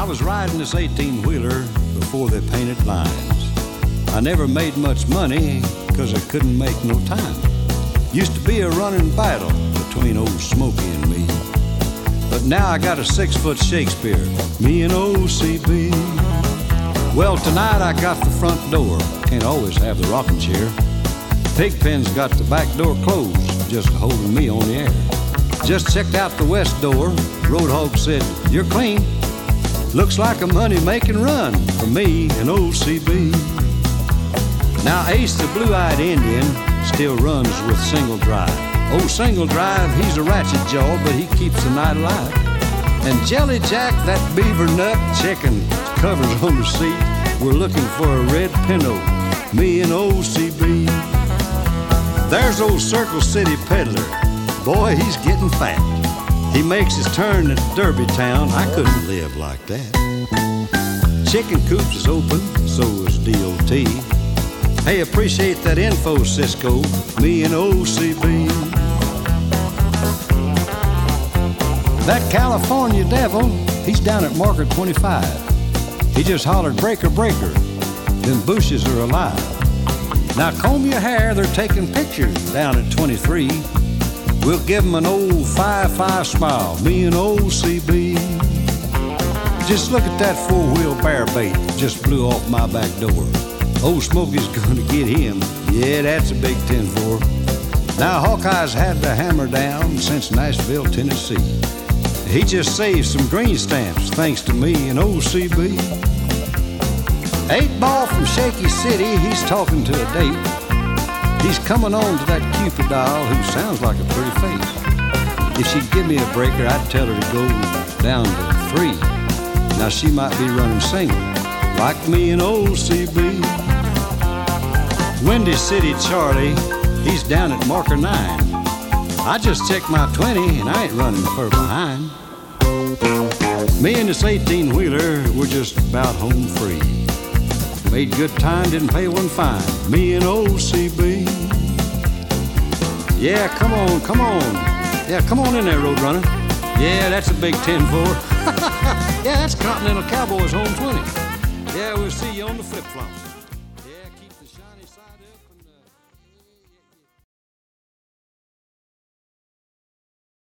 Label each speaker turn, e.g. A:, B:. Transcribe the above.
A: I was riding this 18-wheeler before they painted lines. I never made much money because I couldn't make no time. Used to be a running battle between old Smokey and me. But now I got a 6-foot Shakespeare, me and old CB. Well, tonight I got the front door, can't always have the rocking chair. Pigpen's got the back door closed, just holding me on the air. Just checked out the west door, Roadhog said, "You're clean." Looks like a money-making run for me and old CB. Now Ace, the blue-eyed Indian, still runs with Single Drive. Old Single Drive, he's a ratchet jaw, but he keeps the night alive. And Jelly Jack, that beaver nut, checking covers on the seat. We're looking for a red Pinto, me and old CB. There's old Circle City Peddler. Boy, he's getting fat. He makes his turn at Derby Town. I couldn't live like that. Chicken Coops is open, so is DOT. Hey, appreciate that info, Cisco, me and old CB. That California devil, he's down at Market 25. He just hollered, "Breaker, breaker." Them bushes are alive. Now comb your hair, they're taking pictures down at 23. We'll give them an old 5-5 smile, me and old CB. Just look at that 4-wheel bear bait that just blew off my back door. Old Smokey's gonna get him. Yeah, that's a big 10-4. Now Hawkeye's had the hammer down since Nashville, Tennessee. He just saved some green stamps thanks to me and old CB. 8-Ball from Shaky City, he's talking to a date. He's coming on to that Cupid doll who sounds like a pretty face. If she'd give me a breaker, I'd tell her to go down to 3. Now she might be running single, like me and old CB. Windy City Charlie, he's down at marker 9. I just checked my 20 and I ain't running fur behind. Me and this 18-wheeler, we're just about home free. Made good time, didn't pay one fine, me and old CB. Yeah, come on, come on. Yeah, come on in there, Roadrunner. Yeah, that's a big 10-4. Yeah, that's Continental Cowboys home 20. Yeah, we'll see you on the flip-flops.